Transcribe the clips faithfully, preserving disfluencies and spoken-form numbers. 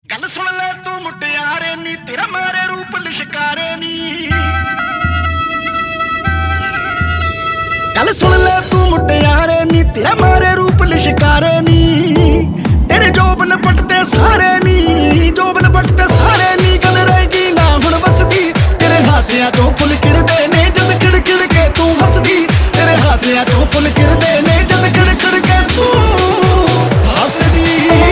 गल सुन ले तू मुटियारे नी, तेरा मारे रूप लिशकारे नी। गल सुन ले तू मुटियारे नी, तेरा मारे रूप लिशकारे नी। तेरे जोबन पटते सारे नी, जोबन पटते सारे नी। गल रहेगी ना हुण बसदी, तेरे हासियां चों फुल किरदे ने जद खिड़ खिड़ के तू हसदी। तेरे हासियां चों फुल किरदे ने जद खिड़ खिड़ के तू हसदी।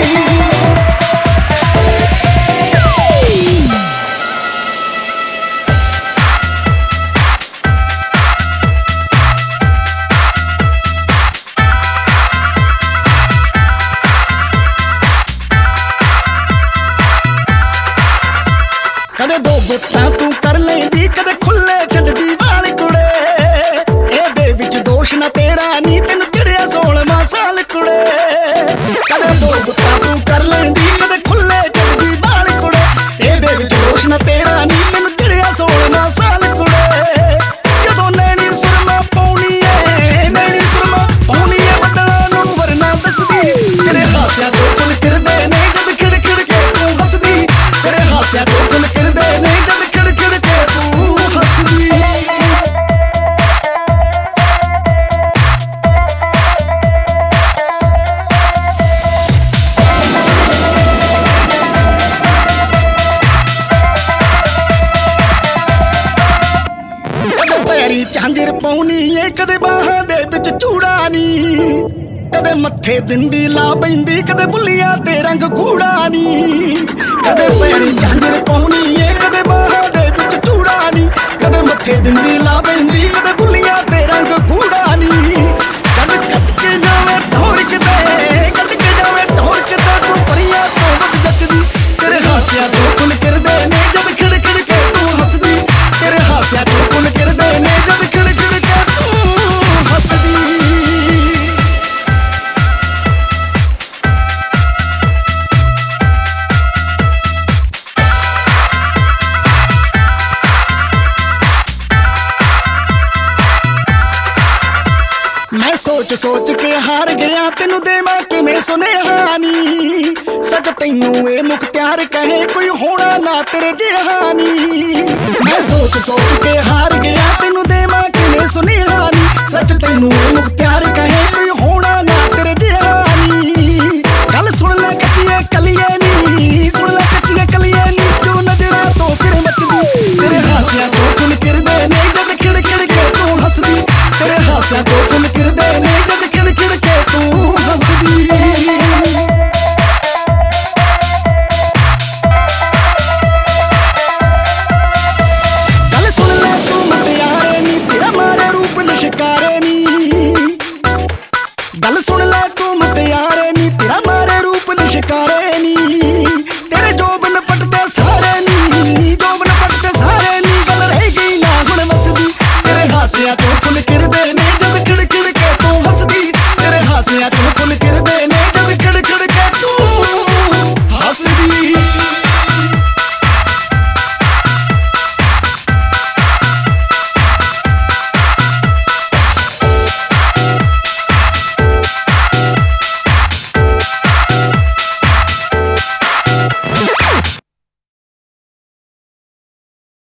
कदे दो गुत्तां तू कर लेंदी, कदे खुले छड्डदी वाल कुड़े। एहदे विच दोष ना तेरा नी, तैनूं चिड़िया सोलवां साल कुड़े। कदे दो गुत्तां तू कर लेंदी, कदे खुले छड्डदी वाल कुड़े। एहदे विच दोष ना तेरा नी, तैनूं चिड़िया सोलवां साल कुड़े। जदों नैणी सुरमा पाउणी ऐ, नैणी सुरमा पाउणी ऐ, बदलां नूं वरना दसदी। तेरे हासियां चों फुल किरदे ने जद खिड़ खिड़ के तू हसदी। तेरे हासियां चों फुल किरदे ने जद खिड़ खिड़ के तू हसदी। कदे पैरी झांजर पाउणी ऐ, कदे बाहां दे विच चूड़ा नी। कदे मत्थे बिंदी ला पैंदी, कदे बुल्लियां ते रंग कूड़ा नी। कदे पैरी झांजर पाउणी ऐ, कदे बाहां दे विच चूड़ा नी। कदे मत्थे बिंदी ला पैंदी, कदे बुल्लियां ते रंग कूड़ा नी। जद कट के जावे ढोरक दे, कट के जावे ढोरक दे, तू परियां तो वध जचदी। तेरे हासियां तो फुल किरदे ने जद खिड़ खिड़ के तू हसदी। तेरे हासियां तो फुल किरदे ने जद खिड़ खिड़ के तू हसदी। मैं सोच सोच के हार गया, तेनू देवां किवें सुनेहा नी। सच तैनू ए मुख्तियार कहे, कोई होना ना तेरे जिहा नी। मैं सोच सोच के हार गया, तेनू देवां किवें सुनेहा नी। सच तैनू ए मुख्तियार कहे, कोई